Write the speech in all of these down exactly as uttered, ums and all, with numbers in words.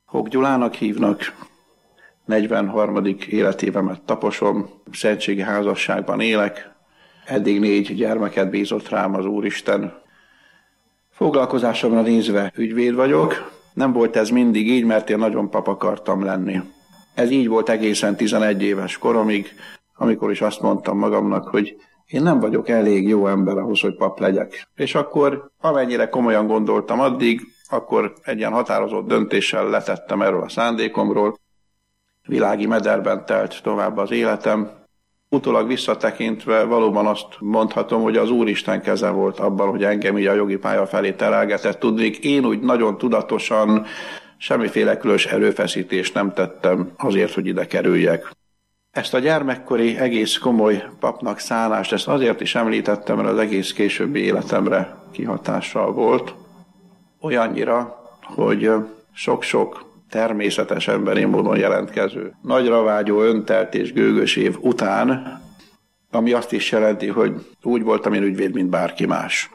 Hók Gyulának hívnak, negyvenharmadik életévemet taposom, szentségi házasságban élek, eddig négy gyermeket bízott rám az Úristen. Foglalkozásomra nézve ügyvéd vagyok, nem volt ez mindig így, mert én nagyon pap akartam lenni. Ez így volt egészen tizenegy éves koromig, amikor is azt mondtam magamnak, hogy én nem vagyok elég jó ember ahhoz, hogy pap legyek. És akkor, amennyire komolyan gondoltam addig, akkor egy ilyen határozott döntéssel letettem erről a szándékomról. Világi mederben telt tovább az életem. Utólag visszatekintve valóban azt mondhatom, hogy az Úristen keze volt abban, hogy engem így a jogi pálya felé terelgetett. Tudnék, én úgy nagyon tudatosan semmiféle különös erőfeszítést nem tettem azért, hogy ide kerüljek. Ezt a gyermekkori egész komoly papnak szánást, ezt azért is említettem, mert az egész későbbi életemre kihatással volt. Olyannyira, hogy sok-sok természetes emberi módon jelentkező, nagyra vágyó, öntelt és gőgös év után, ami azt is jelenti, hogy úgy voltam én ügyvéd, mint bárki más.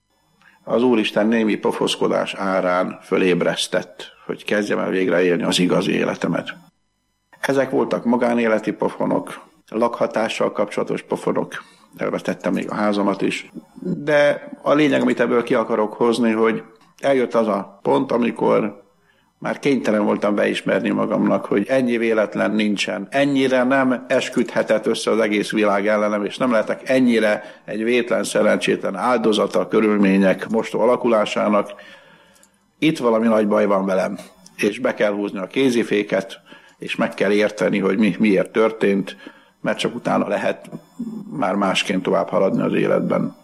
Az Úristen némi pofoszkodás árán fölébresztett, hogy kezdjem el végre élni az igazi életemet. Ezek voltak magánéleti pofonok, lakhatással kapcsolatos pofonok, elvetettem még a házamat is, de a lényeg, amit ebből ki akarok hozni, hogy eljött az a pont, amikor már kénytelen voltam beismerni magamnak, hogy ennyi véletlen nincsen, ennyire nem esküdhetett össze az egész világ ellenem, és nem lehetek ennyire egy vétlen, szerencsétlen áldozata a körülmények mostó alakulásának. Itt valami nagy baj van velem, és be kell húzni a kéziféket, és meg kell érteni, hogy mi, miért történt, mert csak utána lehet már másként tovább haladni az életben.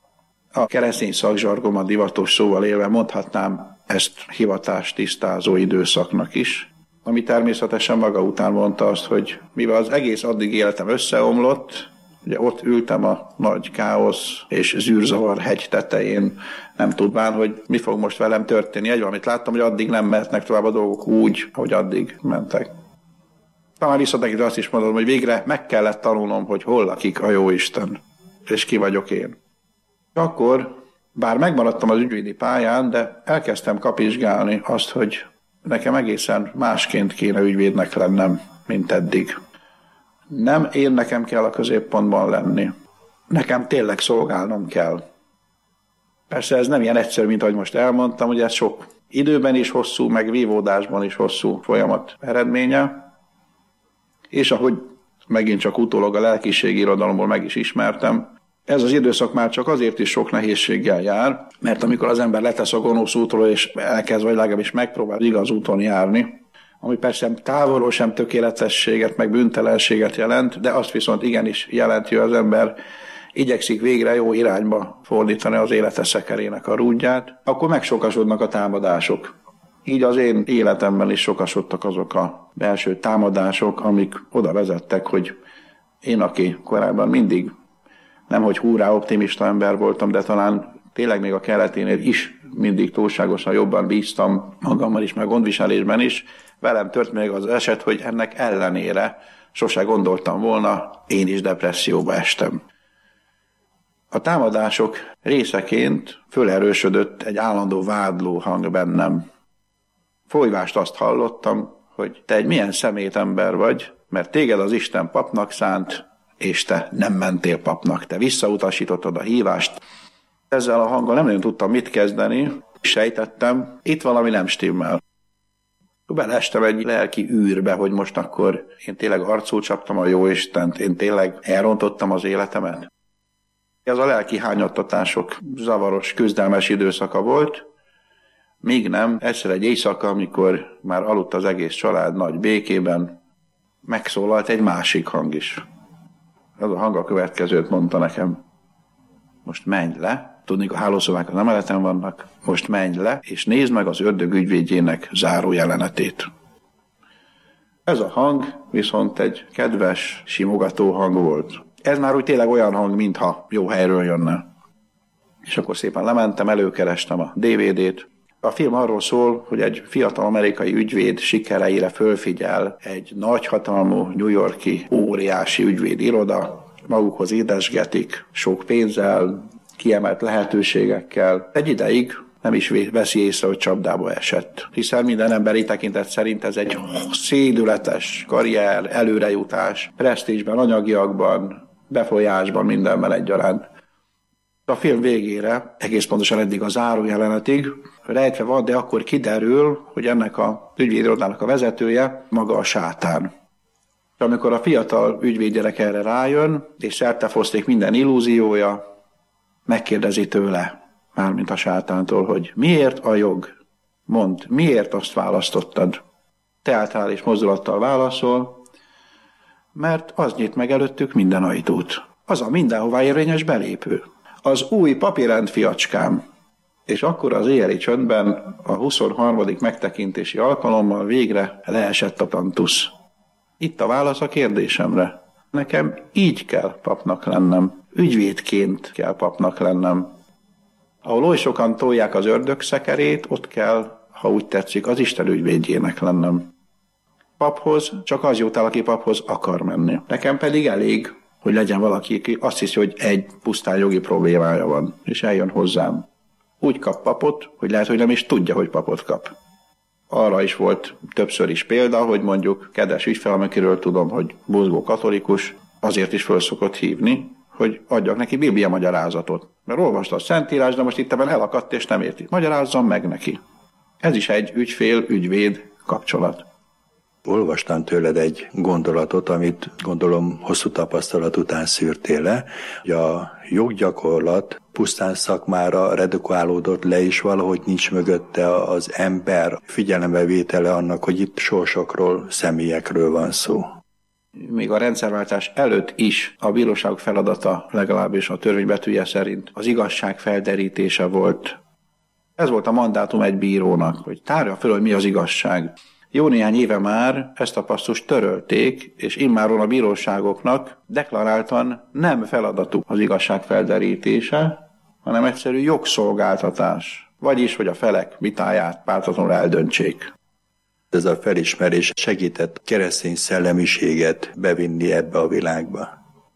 A keresztény szakzsargomat divatos szóval élve mondhatnám ezt hivatást tisztázó időszaknak is, ami természetesen maga után mondta azt, hogy mivel az egész addig életem összeomlott, ugye ott ültem a nagy káosz és zűrzavar hegy tetején, nem tudván, hogy mi fog most velem történni. Egy valamit láttam, hogy addig nem mehetnek tovább a dolgok úgy, ahogy addig mentek. Talán visszatekintve azt is mondom, hogy végre meg kellett tanulnom, hogy hol lakik a Jóisten, és ki vagyok én. Akkor, bár megmaradtam az ügyvédi pályán, de elkezdtem kapizsgálni azt, hogy nekem egészen másként kéne ügyvédnek lennem, mint eddig. Nem én nekem kell a középpontban lenni. Nekem tényleg szolgálnom kell. Persze ez nem ilyen egyszerű, mint ahogy most elmondtam, hogy ez sok időben is hosszú, meg vívódásban is hosszú folyamat eredménye. És ahogy megint csak utólag a lelkiségi irodalomból meg is ismertem, ez az időszak már csak azért is sok nehézséggel jár, mert amikor az ember letesz a gonosz útról, és elkezd, vagy legalábbis megpróbál igaz úton járni, ami persze távolról sem tökéletességet, meg bűntelenséget jelent, de azt viszont igenis jelenti, hogy az ember igyekszik végre jó irányba fordítani az élete szekerének a rúdját, akkor megsokasodnak a támadások. Így az én életemben is sokasodtak azok a belső támadások, amik oda vezettek, hogy én, aki korábban mindig nemhogy húrá optimista ember voltam, de talán tényleg még a keleténél is mindig túlságosan jobban bíztam magammal is, meg gondviselésben is. Velem tört még az eset, hogy ennek ellenére sose gondoltam volna, én is depresszióba estem. A támadások részeként fölerősödött egy állandó vádló hang bennem. Folyvást azt hallottam, hogy te egy milyen szemét ember vagy, mert téged az Isten papnak szánt, és te nem mentél papnak, te visszautasítottad a hívást. Ezzel a hanggal nem nagyon tudtam mit kezdeni, sejtettem, itt valami nem stimmel. Beleestem egy lelki űrbe, hogy most akkor én tényleg arcul csaptam a Jóistent, én tényleg elrontottam az életemet. Ez a lelki hányattatások zavaros, küzdelmes időszaka volt, míg nem, egyszer egy éjszaka, amikor már aludt az egész család nagy békében, megszólalt egy másik hang is. Az a hang a következőt mondta nekem. Most menj le, tudni, a hálószobák az emeleten vannak, most menj le, és nézd meg az ördög ügyvédjének záró jelenetét. Ez a hang viszont egy kedves, simogató hang volt. Ez már úgy tényleg olyan hang, mintha jó helyről jönne. És akkor szépen lementem, előkerestem a dé vé dét. A film arról szól, hogy egy fiatal amerikai ügyvéd sikereire fölfigyel egy nagyhatalmú New York-i óriási ügyvédiroda, magukhoz édesgetik, sok pénzzel, kiemelt lehetőségekkel. Egy ideig nem is veszi észre, hogy csapdába esett. Hiszen minden emberi tekintet szerint ez egy szédületes karrier, előrejutás, presztízsben, anyagiakban, befolyásban, mindenben egyaránt. A film végére, egész pontosan eddig a zárójelenetig rejtve van, de akkor kiderül, hogy ennek a ügyvédirodának a vezetője maga a sátán. Amikor a fiatal ügyvédgyerek erre rájön, és szertefoszték minden illúziója, megkérdezi tőle, mármint a sátántól, hogy miért a jog? Mondd, miért azt választottad? Teátrális mozdulattal válaszol, mert az nyit meg előttük minden ajtót. Az a mindenhová érvényes belépő. Az új papírrend, fiacskám. És akkor az éjjeli csöndben a huszonharmadik megtekintési alkalommal végre leesett a tantusz. Itt a válasz a kérdésemre. Nekem így kell papnak lennem. Ügyvédként kell papnak lennem. Ahol oly sokan tolják az ördög szekerét, ott kell, ha úgy tetszik, az Isten ügyvédjének lennem. Paphoz csak az jut el, aki paphoz akar menni. Nekem pedig elég, hogy legyen valaki, aki azt hiszi, hogy egy pusztán jogi problémája van, és eljön hozzám. Úgy kap papot, hogy lehet, hogy nem is tudja, hogy papot kap. Arra is volt többször is példa, hogy mondjuk kedves ügyfél, akiről tudom, hogy buzgó katolikus, azért is föl szokott hívni, hogy adjak neki Biblia magyarázatot. Mert olvasta a Szentírás, de most itt ebben elakadt és nem érti. Magyarázzam meg neki. Ez is egy ügyfél-ügyvéd kapcsolat. Olvastam tőled egy gondolatot, amit gondolom hosszú tapasztalat után szűrtél le, hogy a joggyakorlat pusztán szakmára redukálódott le, és valahogy nincs mögötte az ember figyelembevétele annak, hogy itt sorsokról, személyekről van szó. Még a rendszerváltás előtt is a bíróságok feladata, legalábbis a törvénybetűje szerint, az igazság felderítése volt. Ez volt a mandátum egy bírónak, hogy tárja föl, hogy mi az igazság. Jó néhány éve már ezt a passzust törölték, és immáron a bíróságoknak deklaráltan nem feladatuk az igazság felderítése, hanem egyszerű jogszolgáltatás, vagyis, hogy a felek vitáját pártatlanul eldöntsék. Ez a felismerés segített keresztény szellemiséget bevinni ebbe a világba.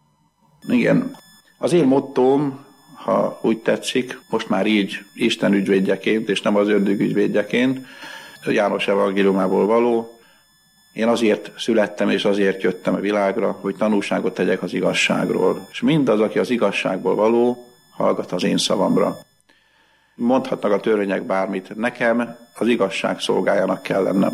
Igen. Az én mottóm, ha úgy tetszik, most már így Isten ügyvédjeként, és nem az ördög ügyvédjeként, János evangéliumából való. Én azért születtem, és azért jöttem a világra, hogy tanúságot tegyek az igazságról. És mindaz, aki az igazságból való, hallgat az én szavamra. Mondhatnak a törvények bármit, nekem az igazság szolgájának kell lennem.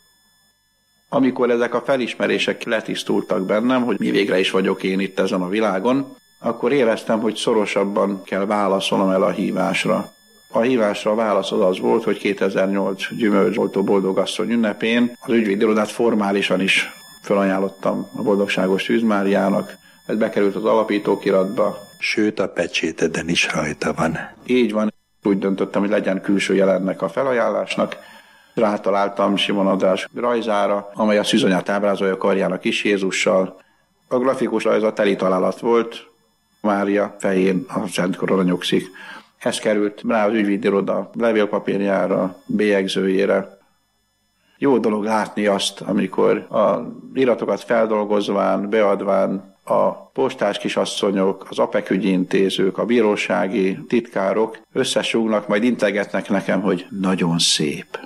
Amikor ezek a felismerések letisztultak bennem, hogy mi végre is vagyok én itt ezen a világon, akkor éreztem, hogy szorosabban kell válaszolnom el a hívásra. A hívásra a válasz az az volt, hogy kétezer-nyolc gyümölcsoltó boldogasszony ünnepén az ügyvédirodát formálisan is felajánlottam a Boldogságos Szűz Máriának. Ez bekerült az alapítókiratba. Sőt, a pecséteden is rajta van. Így van. Úgy döntöttem, hogy legyen külső jelennek a felajánlásnak. Rátaláltam Simon András rajzára, amely a szűzanyát ábrázolja karjának kis Jézussal. A grafikus rajza teli találat volt, Mária fején a Szent Korona nyugszik. Ez került rá az ügyvédiroda levélpapírjára, bélyegzőjére. Jó dolog látni azt, amikor a iratokat feldolgozván, beadván a postás kisasszonyok, az apek ügyi intézők, a bírósági titkárok összesúgnak, majd integetnek nekem, hogy nagyon szép.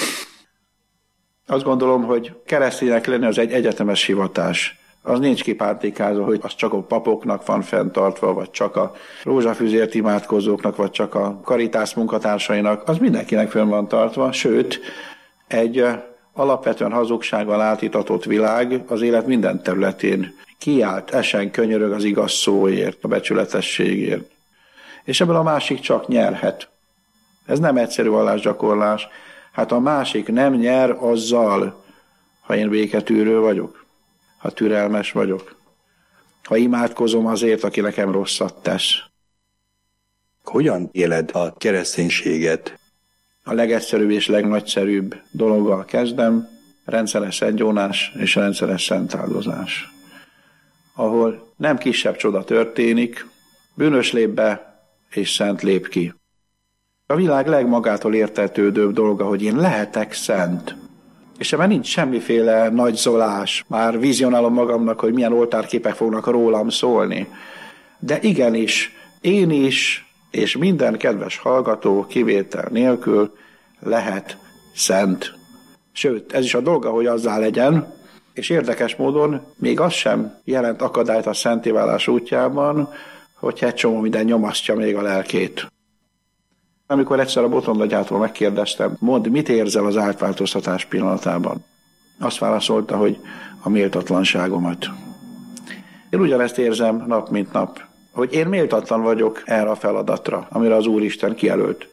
Azt gondolom, hogy kereszténynek lenni az egy egyetemes hivatás. Az nincs kipártékázva, hogy az csak a papoknak van fenntartva, vagy csak a rózsafüzért imádkozóknak, vagy csak a karitász munkatársainak. Az mindenkinek fönn van tartva, sőt, egy alapvetően hazugsággal átitatott világ az élet minden területén kiállt, esen könyörög az igaz szóért, a becsületességért. És ebből a másik csak nyerhet. Ez nem egyszerű vallásgyakorlás. Hát a másik nem nyer azzal, ha én béketűrő vagyok, ha türelmes vagyok, ha imádkozom azért, aki nekem rosszat tesz. Hogyan éled a kereszténységet? A legegyszerűbb és legnagyszerűbb dologgal kezdem, rendszeres szentgyónás és rendszeres szentáldozás. Ahol nem kisebb csoda történik, bűnös lép be és szent lép ki. A világ legmagától értetődőbb dolga, hogy én lehetek szent. És ebben nincs semmiféle nagyzolás. Már vizionálom magamnak, hogy milyen oltárképek fognak rólam szólni. De igenis, én is és minden kedves hallgató kivétel nélkül lehet szent. Sőt, ez is a dolga, hogy azzá legyen, és érdekes módon még az sem jelent akadályt a szentéválás útjában, hogyha egy csomó minden nyomasztja még a lelkét. Amikor egyszer a Botondagától megkérdeztem, mondd, mit érzel az átváltoztatás pillanatában? Azt válaszolta, hogy a méltatlanságomat. Én ugyanezt érzem nap mint nap, hogy én méltatlan vagyok erre a feladatra, amire az Úristen kijelölt.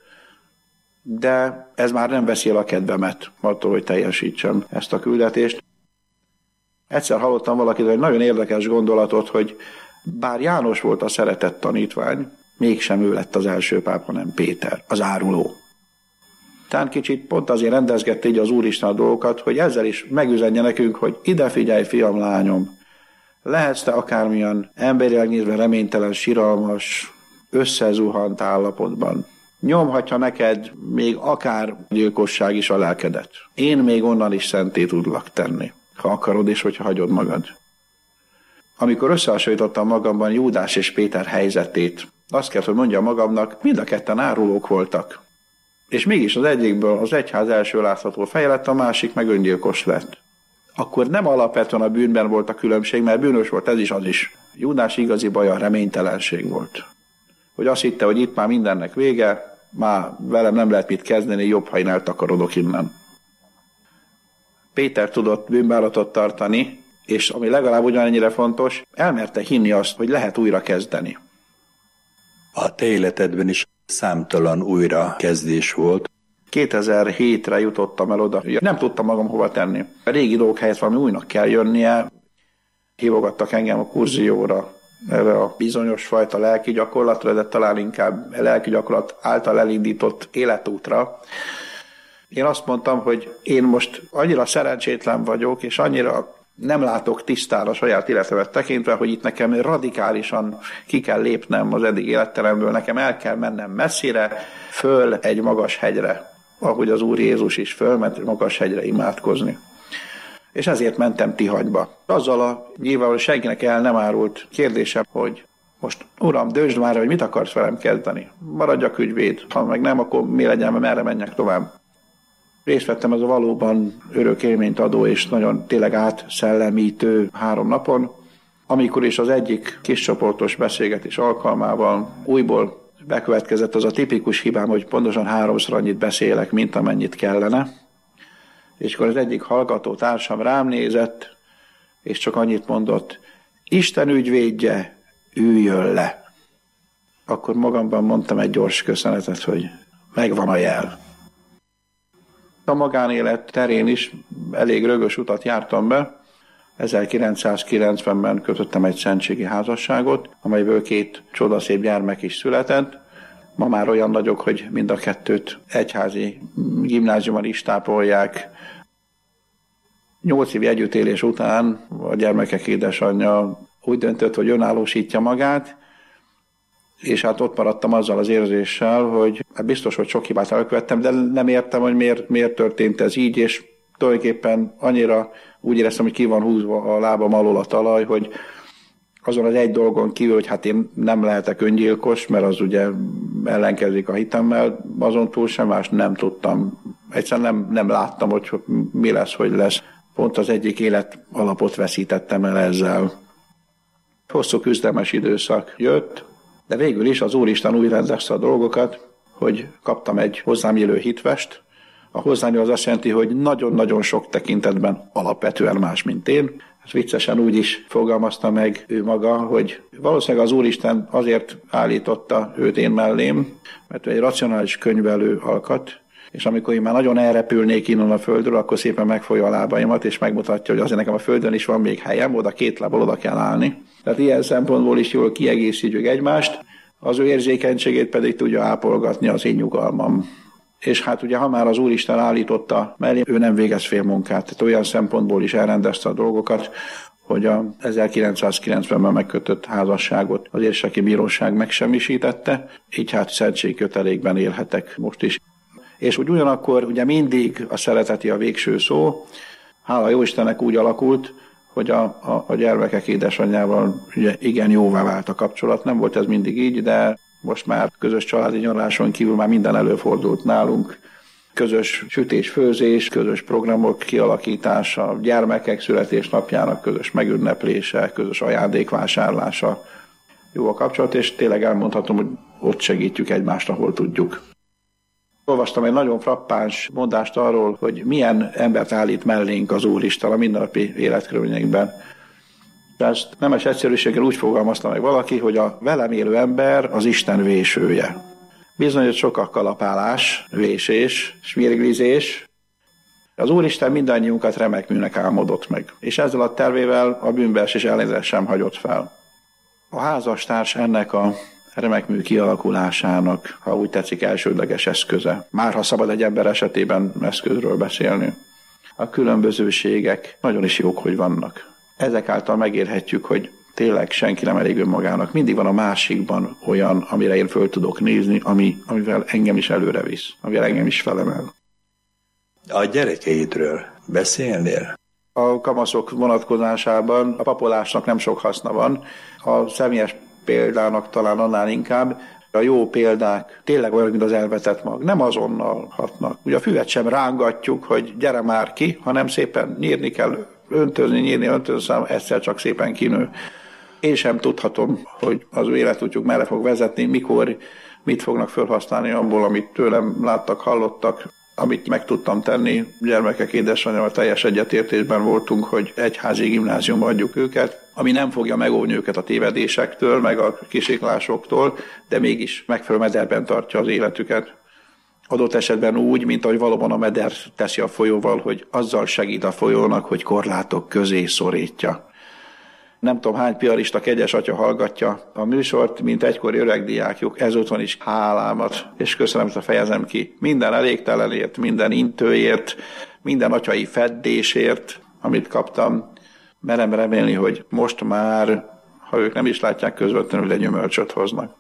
De ez már nem veszi el a kedvemet attól, hogy teljesítsem ezt a küldetést. Egyszer hallottam valakit egy nagyon érdekes gondolatot, hogy bár János volt a szeretett tanítvány, mégsem ő lett az első pápa, hanem Péter, az áruló. Tán kicsit pont azért rendezgette így az Úristen a dolgokat, hogy ezzel is megüzenje nekünk, hogy ide figyelj, fiam, lányom, lehetsz te akármilyen emberileg nézve reménytelen, siralmas, összezuhant állapotban. Nyomhatja neked még akár gyilkosság is a lelkedet. Én még onnan is szenté tudlak tenni, ha akarod és hogyha hagyod magad. Amikor összehasonlítottam magamban Júdás és Péter helyzetét, azt kell, hogy mondjam magamnak, mind a ketten árulók voltak. És mégis az egyikből az egyház első látható feje lett, a másik meg öngyilkos lett. Akkor nem alapvetően a bűnben volt a különbség, mert bűnös volt ez is, az is. Júdás igazi baja reménytelenség volt. Hogy azt hitte, hogy itt már mindennek vége, már velem nem lehet mit kezdeni, jobb, ha én eltakarodok innen. Péter tudott bűnbánatot tartani, és ami legalább ugyanennyire fontos, elmerte hinni azt, hogy lehet újra kezdeni. A te életedben is számtalan újrakezdés volt. kétezer-hétre jutottam el oda, nem tudtam magam hova tenni. A régi dolgok helyett valami újnak kell jönnie. Hívogattak engem a kurzióra, erre a bizonyos fajta lelki gyakorlatra, de talán inkább lelki gyakorlat által elindított életútra. Én azt mondtam, hogy én most annyira szerencsétlen vagyok, és annyira nem látok tisztán a saját életemet tekintve, hogy itt nekem radikálisan ki kell lépnem az eddig életteremből, nekem el kell mennem messzire, föl egy magas hegyre, ahogy az Úr Jézus is fölment magas hegyre imádkozni. És ezért mentem Tihagyba. Azzal a nyilvánvalóan senkinek el nem árult kérdésem, hogy most Uram, döntsd már, hogy mit akarsz velem kezdeni. Maradjak ügyvéd, ha meg nem, akkor mi legyen, merre menjek tovább. Részt vettem ez a valóban örök élményt adó és nagyon tényleg átszellemítő három napon, amikor is az egyik kiscsoportos beszélgetés alkalmával újból bekövetkezett az a tipikus hibám, hogy pontosan háromszor annyit beszélek, mint amennyit kellene. És akkor az egyik hallgató társam rám nézett, és csak annyit mondott, Isten ügyvédje, üljön le. Akkor magamban mondtam egy gyors köszönetet, hogy megvan a jel. A magánélet terén is elég rögös utat jártam be. ezerkilencszázkilencvenben kötöttem egy szentségi házasságot, amelyből két csodaszép gyermek is született. Ma már olyan nagyok, hogy mind a kettőt egyházi gimnáziumban is tápolják. Nyolc év együttélés után a gyermekek édesanyja úgy döntött, hogy önállósítja magát, és hát ott maradtam azzal az érzéssel, hogy hát biztos, hogy sok hibát elkövettem, de nem értem, hogy miért, miért történt ez így, és tulajdonképpen annyira úgy éreztem, hogy ki van húzva a lábam alól a talaj, hogy azon az egy dolgon kívül, hogy hát én nem lehetek öngyilkos, mert az ugye ellenkezik a hitemmel, azon túl sem más nem tudtam. Egyszerűen nem, nem láttam, hogy mi lesz, hogy lesz. Pont az egyik élet alapot veszítettem el ezzel. Hosszú küzdelmes időszak jött, de végül is az Úristen úgy rendezte a dolgokat, hogy kaptam egy hozzám élő hitvest. A hozzám élő az azt jelenti, hogy nagyon-nagyon sok tekintetben alapvetően más, mint én. Ez viccesen úgy is fogalmazta meg ő maga, hogy valószínűleg az Úristen azért állította őt én mellém, mert ő egy racionális könyvelő alkat, és amikor én már nagyon elrepülnék innen a földről, akkor szépen megfogja a lábaimat, és megmutatja, hogy azért nekem a földön is van még helyem, oda két lábbal oda kell állni. Tehát ilyen szempontból is jól kiegészítjük egymást, az ő érzékenységét pedig tudja ápolgatni az én nyugalmam. És hát ugye, ha már az Úristen állította mellé, ő nem végez fél munkát, tehát olyan szempontból is elrendezte a dolgokat, hogy a ezerkilencszázkilencvenben megkötött házasságot az érseki bíróság megsemmisítette, így hát szentségkötelékben élhetek most is. És úgy ugyanakkor ugye mindig a szereteti a végső szó, hála Jóistennek úgy alakult, hogy a, a, a gyermekek édesanyjával ugye igen jóvá vált a kapcsolat. Nem volt ez mindig így, de Most már közös családi nyaraláson kívül már minden előfordult nálunk. Közös sütés-főzés, közös programok kialakítása, gyermekek születésnapjának közös megünneplése, közös ajándékvásárlása. Jó a kapcsolat, és tényleg elmondhatom, hogy ott segítjük egymást, ahol tudjuk. Olvastam egy nagyon frappáns mondást arról, hogy milyen embert állít mellénk az Úristen a mindennapi életkörülményekben. Ezt nemes egyszerűséggel úgy fogalmazta meg valaki, hogy a velem élő ember az Isten vésője. Bizony, hogy sok a kalapálás, vésés, smiriglizés. Az Úristen mindannyiunkat remek műnek álmodott meg, és ezzel a tervével a bűnbeesés elnézést sem hagyott fel. A házastárs ennek a remek mű kialakulásának, ha úgy tetszik, elsődleges eszköze. Már ha szabad egy ember esetében eszközről beszélni. A különbözőségek nagyon is jók, hogy vannak. Ezek által megérhetjük, hogy tényleg senki nem elég önmagának. Mindig van a másikban olyan, amire én föl tudok nézni, ami, amivel engem is előre visz, amivel engem is felemel. A gyerekeidről beszélnél? A kamaszok vonatkozásában a papolásnak nem sok haszna van. A személyes példának talán annál inkább. A jó példák tényleg olyan, mint az elvetett mag. Nem azonnal hatnak. Ugye a füvet sem rángatjuk, hogy gyere már ki, hanem szépen nyírni kell, öntözni, nyírni, öntözni, egyszer csak szépen kinő. Én sem tudhatom, hogy az ő életútjuk merre fog vezetni, mikor, mit fognak felhasználni abból, amit tőlem láttak, hallottak, amit meg tudtam tenni. Gyermekek édesanyjával teljes egyetértésben voltunk, hogy egyházi gimnáziumba adjuk őket, ami nem fogja megóvni őket a tévedésektől, meg a kisiklásoktól, de mégis megfelelő mederben tartja az életüket. Adott esetben úgy, mint ahogy valóban a meder teszi a folyóval, hogy azzal segít a folyónak, hogy korlátok közé szorítja. Nem tudom, hány piarista kegyes atya hallgatja a műsort, mint egykori öregdiákjuk, ezúton is hálámat, és köszönöm, hogy fejezem ki. Minden elégtelenért, minden intőért, minden atyai feddésért, amit kaptam, merem remélni, hogy most már, ha ők nem is látják közvetlenül, egy gyümölcsöt hoznak.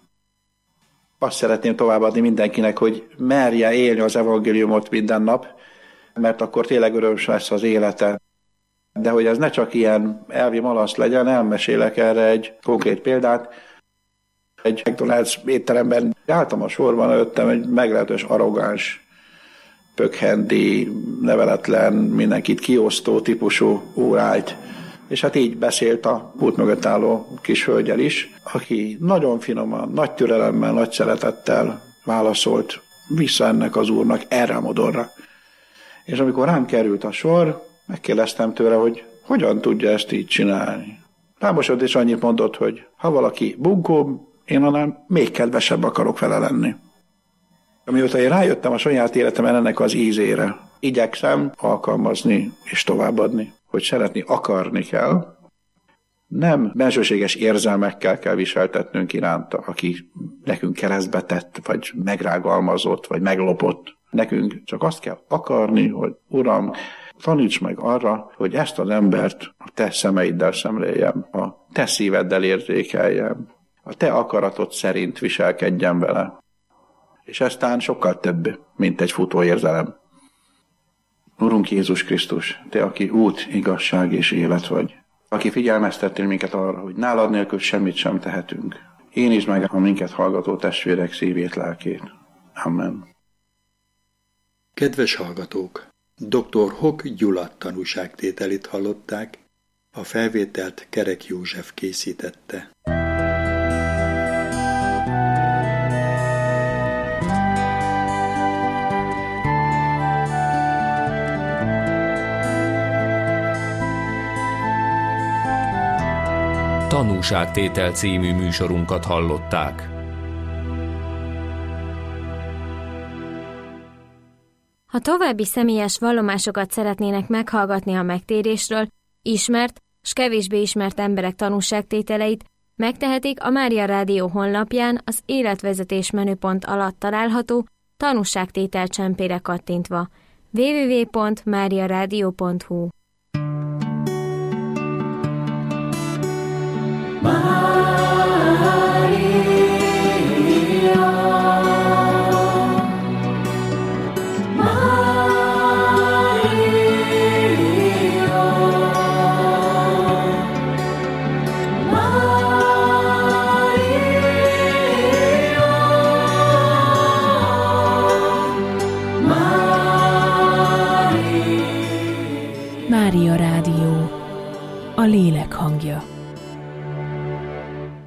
Azt szeretném továbbadni mindenkinek, hogy merje élni az evangéliumot minden nap, mert akkor tényleg örömös lesz az élete. De hogy ez ne csak ilyen elvi malasz legyen, elmesélek erre egy konkrét példát. Egy McDonald's étteremben álltam a sorban, előttem egy meglehetős arrogáns, pökhendi, neveletlen, mindenkit kiosztó típusú úr állt. És hát így beszélt a pult mögött álló kis hölgyel is, aki nagyon finoman, nagy türelemmel, nagy szeretettel válaszolt vissza ennek az úrnak erre a modorra. És amikor rám került a sor, megkérdeztem tőle, hogy hogyan tudja ezt így csinálni. Rámosott és annyit mondott, hogy ha valaki bunkó, én annál még kedvesebb akarok vele lenni. Amióta én rájöttem a saját életemben ennek az ízére, igyekszem alkalmazni és továbbadni, hogy szeretni akarni kell, nem bensőséges érzelmekkel kell viseltetnünk iránta, aki nekünk keresztbe tett, vagy megrágalmazott, vagy meglopott. Nekünk csak azt kell akarni, hogy Uram, taníts meg arra, hogy ezt az embert a te szemeiddel szemléljem, a te szíveddel érzékeljem, a te akaratod szerint viselkedjem vele. És ez tán sokkal több, mint egy futóérzelem. Urunk Jézus Krisztus, te, aki út, igazság és élet vagy, aki figyelmeztettél minket arra, hogy nálad nélkül semmit sem tehetünk. Énítsd meg a minket hallgató testvérek szívét, lelkét. Amen. Kedves hallgatók! doktor Hock Gyula tanúságtételét hallották, a felvételt Kerek József készítette. Tanúságtétel című műsorunkat hallották. Ha további személyes vallomásokat szeretnének meghallgatni a megtérésről, ismert s kevésbé ismert emberek tanúságtételeit, megtehetik a Mária Rádió honlapján az életvezetés menüpont alatt található tanúságtétel csempére kattintva. double-u double-u double-u pont mária rádió pont hu Mária Rádió, a lélek hangja.